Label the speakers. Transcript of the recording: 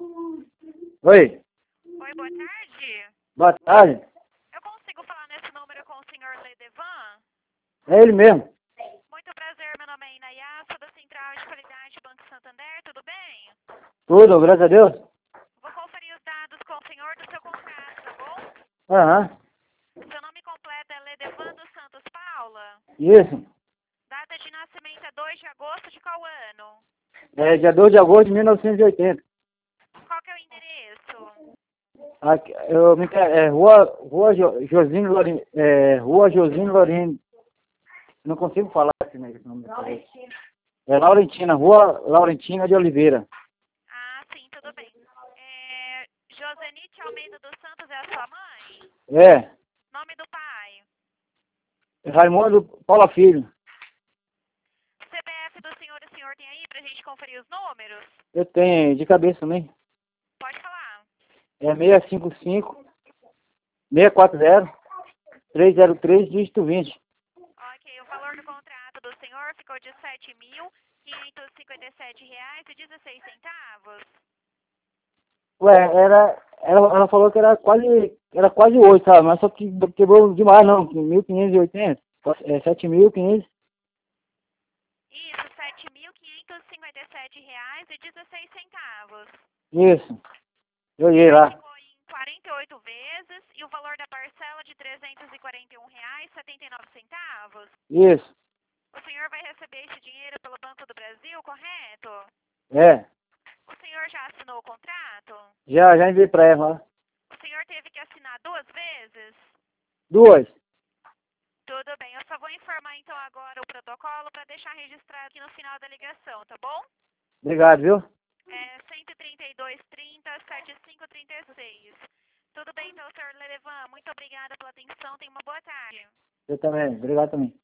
Speaker 1: Oi,
Speaker 2: Oi, boa tarde.
Speaker 1: boa tarde.
Speaker 2: Eu consigo falar nesse número com o senhor Ledevan?
Speaker 1: É ele mesmo.
Speaker 2: Muito prazer, meu nome é Inayá, sou da Central de Qualidade Banco Santander, tudo bem?
Speaker 1: Tudo, graças a Deus.
Speaker 2: Vou conferir os dados com o senhor do seu contrato, tá bom?
Speaker 1: Aham,
Speaker 2: O seu nome completo é Ledevan dos Santos Paula.
Speaker 1: isso.
Speaker 2: Data de nascimento é 2 de agosto de qual ano?
Speaker 1: É dia 2 de agosto de 1980.
Speaker 2: Qual que é o endereço?
Speaker 1: Aqui, Josino Lorin, Rua Josino Lorin. Não consigo falar esse nome. É Laurentina, Rua Laurentina de Oliveira.
Speaker 2: Ah, sim, tudo bem. Josenite Almeida dos Santos é a sua mãe?
Speaker 1: É,
Speaker 2: Nome do pai?
Speaker 1: Raimundo Paula Filho.
Speaker 2: CPF do senhor, o senhor tem aí pra gente conferir os números?
Speaker 1: Eu tenho de cabeça também.
Speaker 2: Pode falar.
Speaker 1: É 655 640 303 dígito 20.
Speaker 2: Ok, o valor do contrato do senhor ficou de R$ 7.557,16.
Speaker 1: Ué, ela falou que era quase 8, sabe? Mas só que quebrou demais, não. 1.580. É 7.500.
Speaker 2: Isso, R$ 7.557,16.
Speaker 1: Isso. Eu olhei lá.
Speaker 2: Ficou em 48 vezes e o valor da parcela de R$ 341,79.
Speaker 1: Isso.
Speaker 2: O senhor vai receber esse dinheiro pelo Banco do Brasil, correto?
Speaker 1: É.
Speaker 2: O senhor já assinou o contrato?
Speaker 1: Já enviei pra ela.
Speaker 2: O senhor teve que assinar 2 vezes?
Speaker 1: 2.
Speaker 2: Tudo bem, eu só vou informar então agora o protocolo para deixar registrado aqui no final da ligação, tá bom?
Speaker 1: Obrigado, viu?
Speaker 2: É 132.30.7536. Tudo bem então, senhor Lerevan, muito obrigada pela atenção, tenha uma boa tarde.
Speaker 1: Eu também. Obrigado também.